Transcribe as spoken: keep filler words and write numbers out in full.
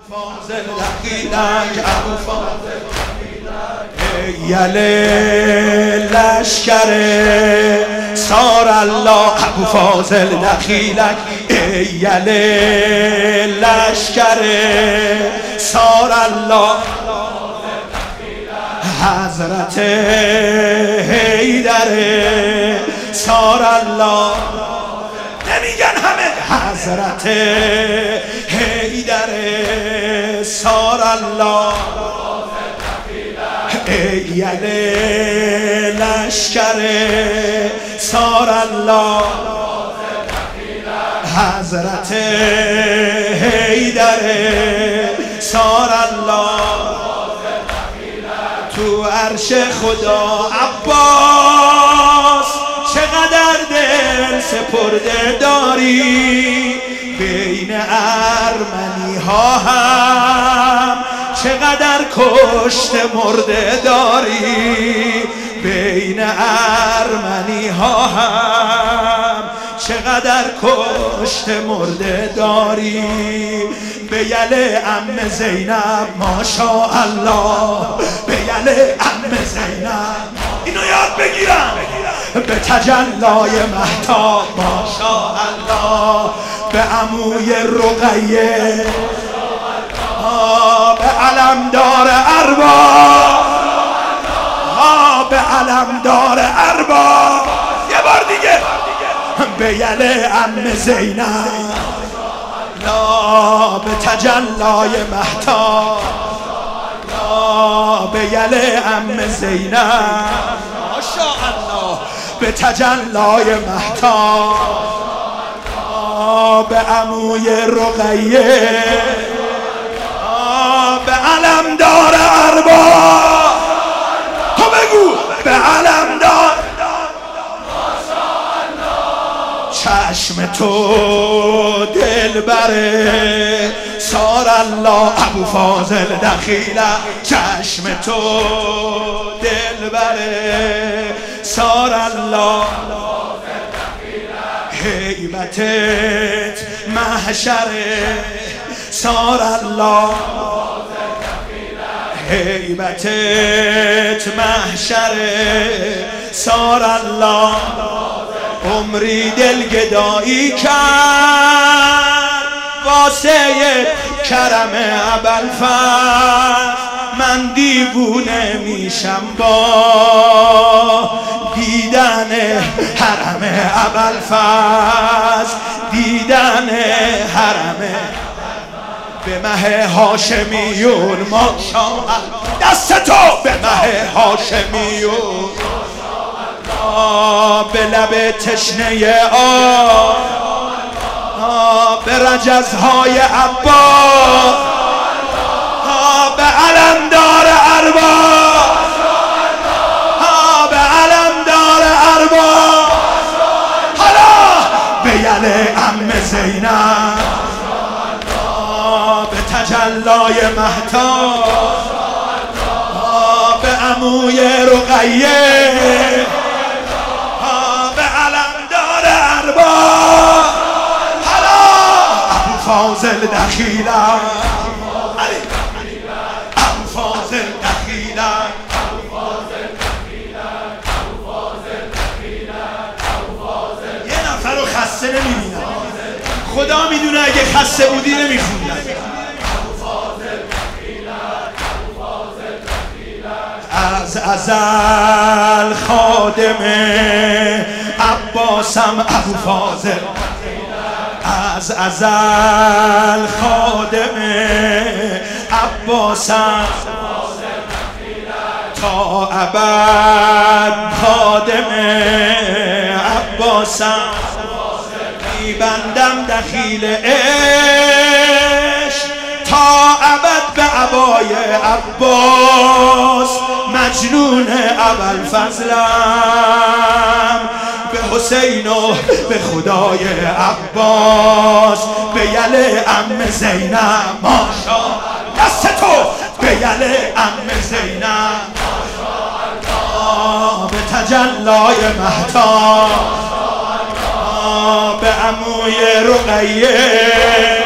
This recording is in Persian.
فاضل دخیلک ابو فاضل یله لشکر سار الله ابو فاضل دخیلک یله لشکر سار الله حضرت حیدر سار الله نمیگن همه حضرت حیدر سار الله یله لشکر سار الله حضرت حیدر سار الله تو عرش خدا عباس چقدر دل سپرده داری بین ارمنی ها هم چقدر کشت مرده داری بین ارمنی ها هم چقدر کشت مرده داری به یله عم زینب ماشاءالله به یله عم زینب اینو یاد بگیرم به تجلای مهتاب ماشاءالله به عموی رقیه به علمدار ارباب به علمدار ارباب یه بار دیگه به یله عم زینب لا به تجلای مهتاب لا به یله عم زینب ماشاءالله به تجلای مهتاب به عموی رقیه به علمدار ارباب تو بگو به علمدار چشم تو دلبره سار الله ابو فاضل دخیله چشم تو دلبره سار الله هیبتت محشره سار الله هیبتت محشره سار الله عمری دلگدایی کرد واسه کرم ابوالفضل من دیوونه میشم با دیدن حرم ابوالفضل دیدن حرم به مه هاشمیون ماشاءالله دست تو به مه هاشمیون به لب تشنه آب به رجزهای عباس به علمدار ارباب به علمدار ارباب حالا به یله عم زینب به تجلای مهتاب به عموی رقیه به علمدار ارباب حالا ابو فاضل دخیله ابو فاضل دخیله یه نفر رو خسته نمیبینم خدا میدونه اگه خسته بودی نمیخوندم از ازل خادم عباسم ابو فاضل از ازل خادم عباسم تا ابد خادم عباسم میبندم دخیل عشق تا ابد به عبای عباس مجنون ابوالفضلم به حسین و به خدای عباس به یله عم زینب ماشاءالله دست تو به یله عم زینب ماشاءالله به تجلای مهتاب به عموی رقیه